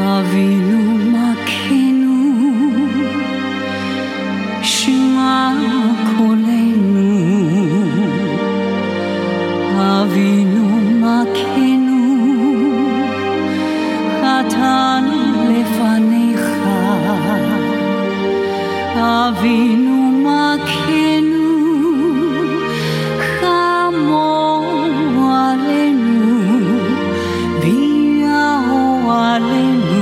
אבינו מכנו, שמע קולנו, אבינו מכנו, חטאנו לפניך, אבינו מכנו, חמור עלינו, ביאו עלינו,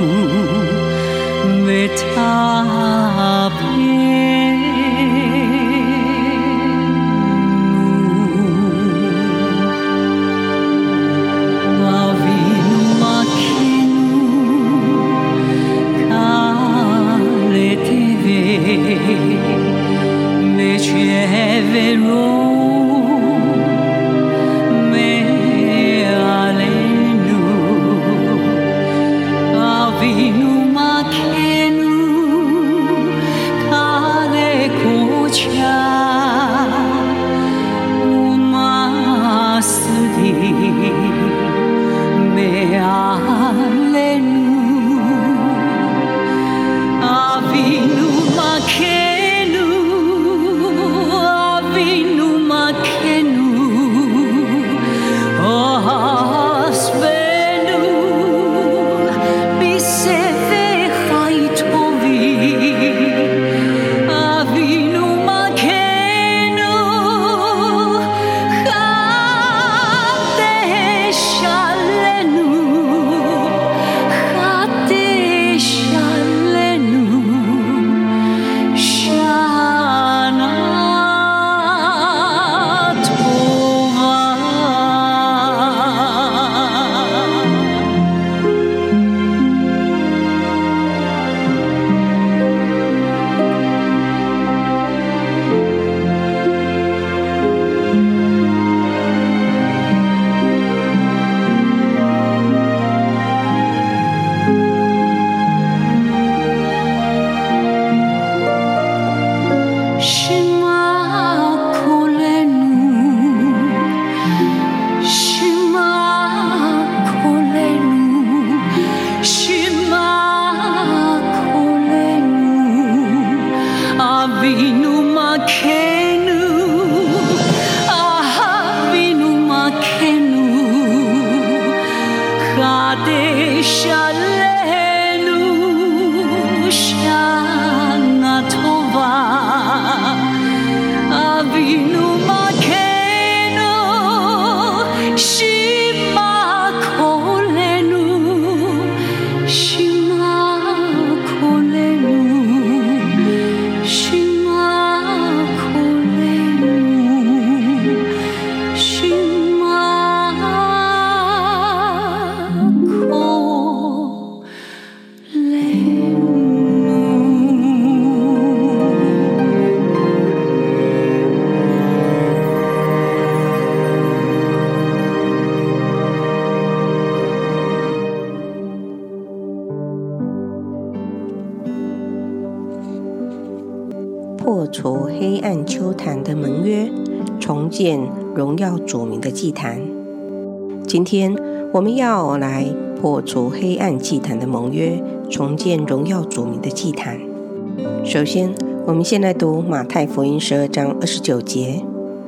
破除黑暗秋坛的盟约，重建荣耀主名的祭坛。今天我们要来破除黑暗祭坛的盟约，重建荣耀主名的祭坛。首先，我们先来读马太福音12章29节：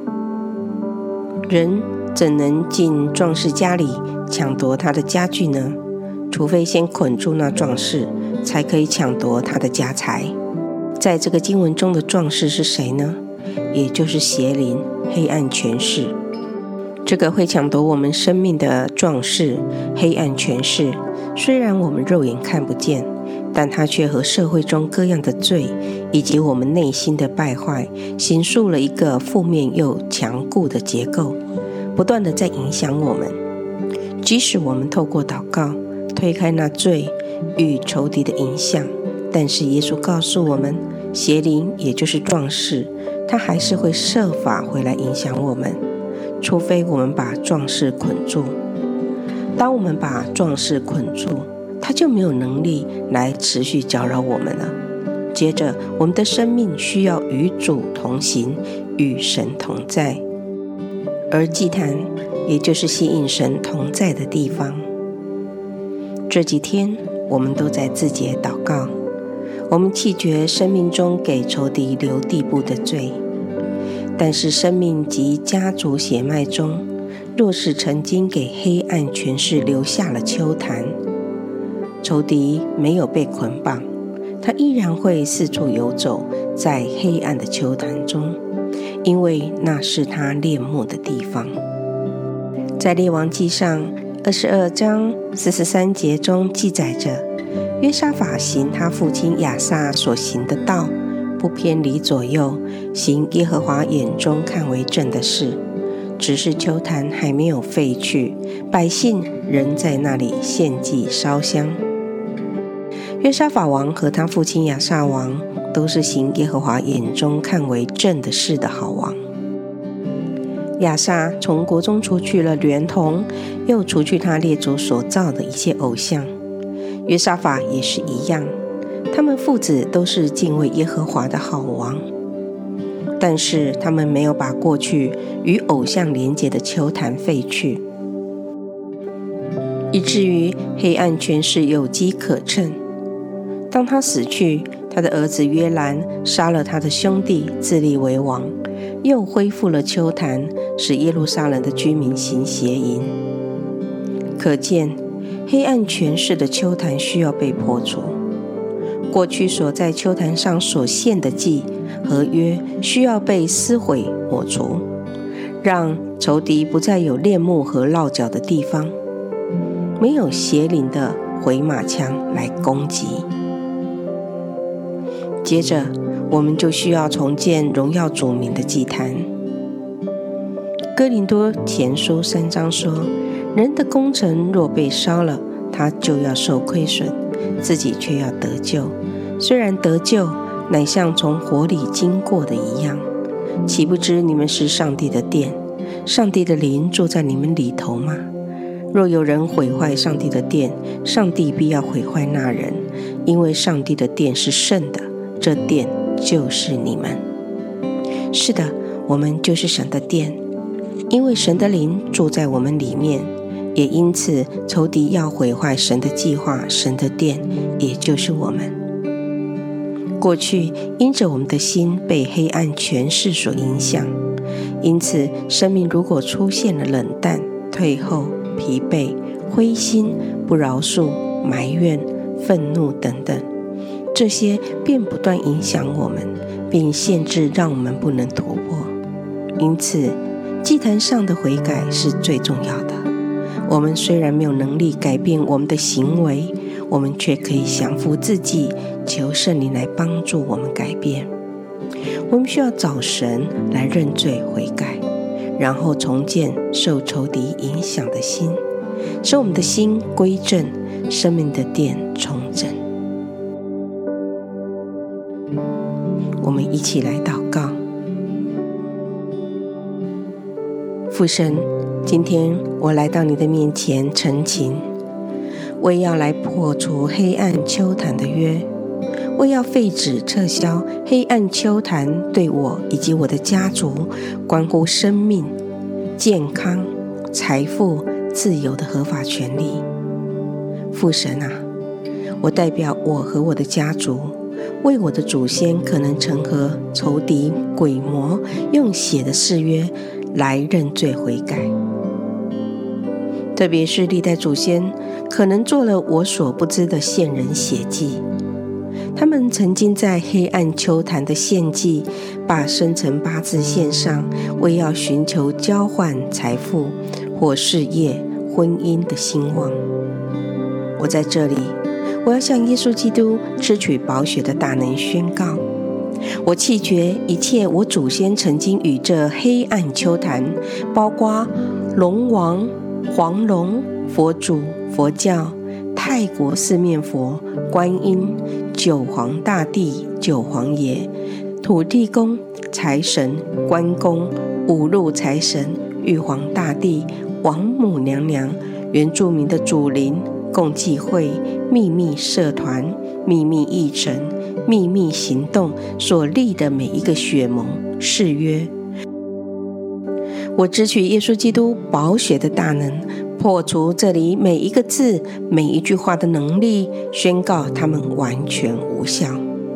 人怎能进壮士家里抢夺他的家具呢？除非先捆住那壮士，才可以抢夺他的家财。在这个经文中的壮士是谁呢？也就是邪灵、黑暗权势。这个会抢夺我们生命的壮士、黑暗权势，虽然我们肉眼看不见，但它却和社会中各样的罪以及我们内心的败坏形塑了一个负面又强固的结构，不断地在影响我们。即使我们透过祷告推开那罪与仇敌的影响，但是耶稣告诉我们，邪灵也就是壮士，他还是会设法回来影响我们，除非我们把壮士捆住。当我们把壮士捆住，他就没有能力来持续搅扰我们了。接着，我们的生命需要与主同行，与神同在，而祭坛也就是吸引神同在的地方。这几天我们都在自洁祷告。我们弃绝生命中给仇敌留地步的罪，但是生命及家族血脉中，若是曾经给黑暗权势留下了丘坛，仇敌没有被捆绑，他依然会四处游走在黑暗的丘坛中，因为那是他恋慕的地方。在列王记上22章43节中记载着，约沙法行他父亲亚撒所行的道，不偏离左右，行耶和华眼中看为正的事。只是丘坛还没有废去，百姓仍在那里献祭烧香。约沙法王和他父亲亚撒王都是行耶和华眼中看为正的事的好王。亚撒从国中除去了娈童，又除去他列祖所造的一切偶像。约沙法也是一样，他们父子都是敬畏耶和华的好王，但是他们没有把过去与偶像连结的丘坛废去，以至于黑暗权势有机可乘。当他死去，他的儿子约兰杀了他的兄弟，自立为王，又恢复了丘坛，使耶路撒冷的居民行邪淫。可见黑暗权势的丘坛需要被破除，过去所在丘坛上所献的祭和约需要被撕毁抹除，让仇敌不再有恋慕和落脚的地方，没有邪灵的回马枪来攻击。接着我们就需要重建荣耀主名的祭坛。哥林多前书3章说，人的工程若被烧了，他就要受亏损，自己却要得救。虽然得救，乃像从火里经过的一样。岂不知你们是上帝的殿，上帝的灵住在你们里头吗？若有人毁坏上帝的殿，上帝必要毁坏那人，因为上帝的殿是圣的，这殿就是你们。是的，我们就是神的殿，因为神的灵住在我们里面，也因此仇敌要毁坏神的计划，神的殿也就是我们。过去因着我们的心被黑暗权势所影响，因此生命如果出现了冷淡、退后、疲惫、灰心、不饶恕、埋怨、愤怒等等，这些便不断影响我们，并限制让我们不能突破。因此祭坛上的悔改是最重要的。我们虽然没有能力改变我们的行为，我们却可以降服自己，求圣灵来帮助我们改变。我们需要找神来认罪悔改，然后重建受仇敌影响的心，使我们的心归正，生命的殿重整。我们一起来祷告。父神，今天我来到你的面前陈情，我也要来破除黑暗丘坛的约，我也要废止撤销黑暗丘坛对我以及我的家族关乎生命、健康、财富、自由的合法权利。父神啊，我代表我和我的家族，为我的祖先可能曾和仇敌鬼魔用血的誓约来认罪悔改，特别是历代祖先可能做了我所不知的献人血祭。他们曾经在黑暗丘坛的献祭，把生辰八字献上，为要寻求交换财富或事业、婚姻的兴旺。我在这里，我要向耶稣基督支取宝血的大能宣告，我弃绝一切我祖先曾经与这黑暗丘坛，包括龙王、黄龙、佛祖、佛教、泰国四面佛、观音、九皇大帝、九皇爷、土地公、财神、关公、五路财神、玉皇大帝、王母娘娘、原住民的祖灵、共济会、秘密社团、秘密议程、秘密行动所立的每一个血盟誓约。我支取耶稣基督宝血的大能， 破除这里每一个字、每一句话的能力，宣告它们完全无效。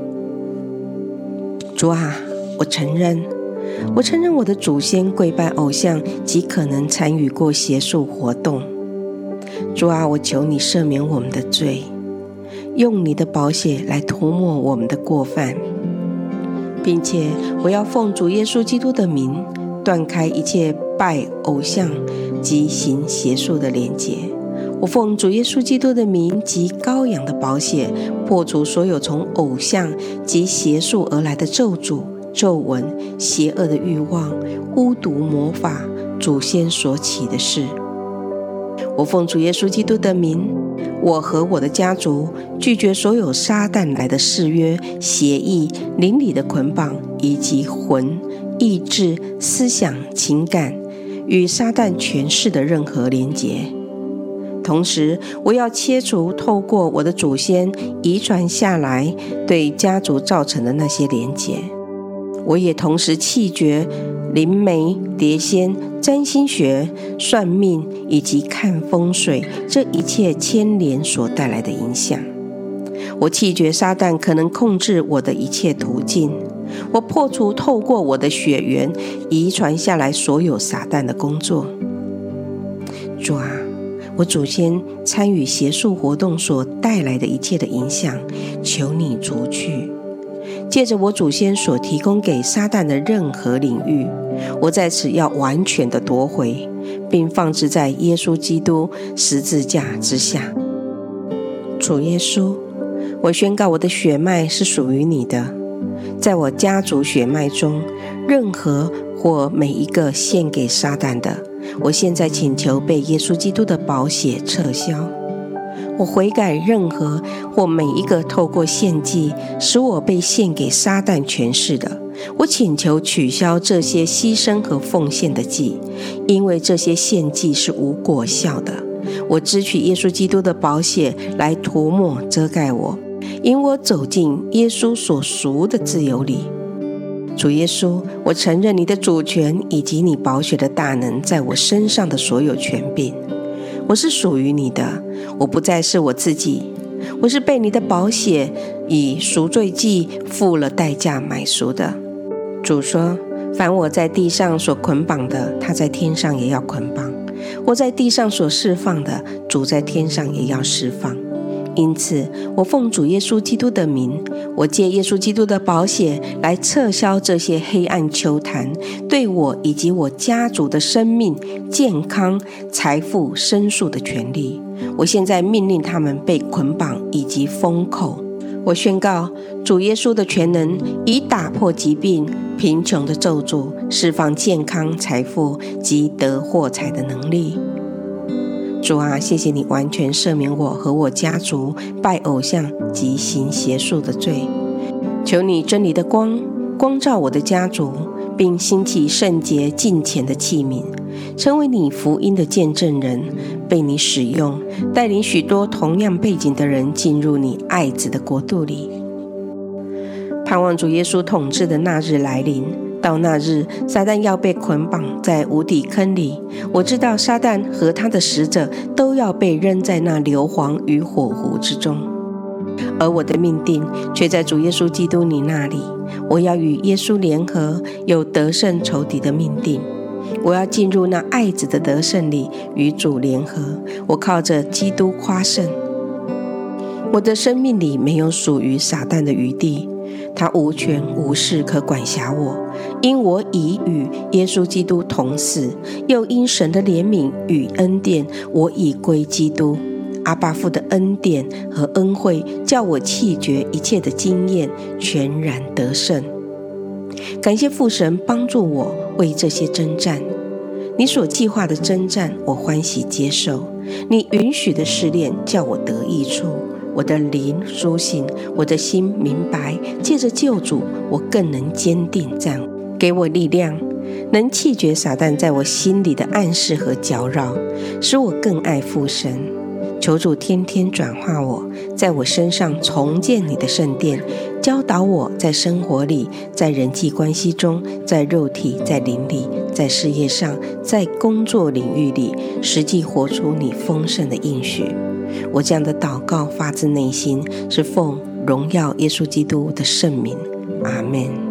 主啊，我承认我的祖先跪拜偶像及可能参与过邪术活动。主啊，我求你赦免我们的罪，用你的宝血来涂抹我们的过犯，并且我要奉主耶稣基督的名，断开一切拜偶像及行邪术的连结。我奉主耶稣基督的名及羔羊的宝血，破除所有从偶像及邪术而来的咒诅、咒文、邪恶的欲望、巫毒魔法、祖先所起的事。我奉主耶稣基督的名，我和我的家族拒绝所有撒旦来的誓约、协议、灵里的捆绑，以及魂、意志、思想、情感与撒旦权势的任何连结。同时，我要切除透过我的祖先遗传下来对家族造成的那些连结。我也同时弃绝灵媒、碟仙、占星学、算命以及看风水这一切牵连所带来的影响。我弃绝撒旦可能控制我的一切途径。我破除透过我的血缘遗传下来所有撒旦的工作。主啊，我祖先参与邪术活动所带来的一切的影响，求你除去。借着我祖先所提供给撒旦的任何领域，我在此要完全的夺回，并放置在耶稣基督十字架之下。主耶稣，我宣告我的血脉是属于你的，在我家族血脉中，任何或每一个献给撒旦的，我现在请求被耶稣基督的宝血撤销。我悔改任何或每一个透过献祭使我被献给撒旦权势的，我请求取消这些牺牲和奉献的祭，因为这些献祭是无果效的。我支取耶稣基督的宝血来涂抹遮盖我，引我走进耶稣所赎的自由里。主耶稣，我承认你的主权以及你宝血的大能在我身上的所有权柄。我是属于你的，我不再是我自己，我是被你的宝血以赎罪祭付了代价买赎的。主说，凡我在地上所捆绑的，他在天上也要捆绑；我在地上所释放的，主在天上也要释放。因此，我奉主耶稣基督的名，我借耶稣基督的宝血来撤销这些黑暗邱坛对我以及我家族的生命、健康、财富、牲畜的权利。我现在命令他们被捆绑以及封口。我宣告，主耶稣的全能已打破疾病、贫穷的咒诅，释放健康、财富及得获财的能力。主啊，谢谢你完全赦免我和我家族拜偶像及行邪术的罪。求你真理的光照我的家族，并兴起圣洁敬虔的器皿，成为你福音的见证人，被你使用，带领许多同样背景的人进入你爱子的国度里。盼望主耶稣统治的那日来临，到那日，撒旦要被捆绑在无底坑里。我知道撒旦和他的使者都要被扔在那硫磺与火湖之中，而我的命定却在主耶稣基督你那里。我要与耶稣联合，有得胜仇敌的命定。我要进入那爱子的得胜里，与主联合。我靠着基督夸胜。我的生命里没有属于撒旦的余地，他无权无势可管辖我，因我已与耶稣基督同死，又因神的怜悯与恩典，我已归基督。阿爸父的恩典和恩惠，叫我弃绝一切的经验，全然得胜。感谢父神帮助我为这些征战。你所计划的征战，我欢喜接受；你允许的试炼，叫我得益处。我的灵苏醒，我的心明白，借着救主，我更能坚定站稳。给我力量，能弃绝撒旦在我心里的暗示和搅扰，使我更爱父神。求主天天转化我，在我身上重建你的圣殿，教导我在生活里，在人际关系中，在肉体，在灵里， 在事业上，在工作领域里，实际活出你丰盛的应许。我这样的祷告发自内心，是奉荣耀耶稣基督的圣名，阿们。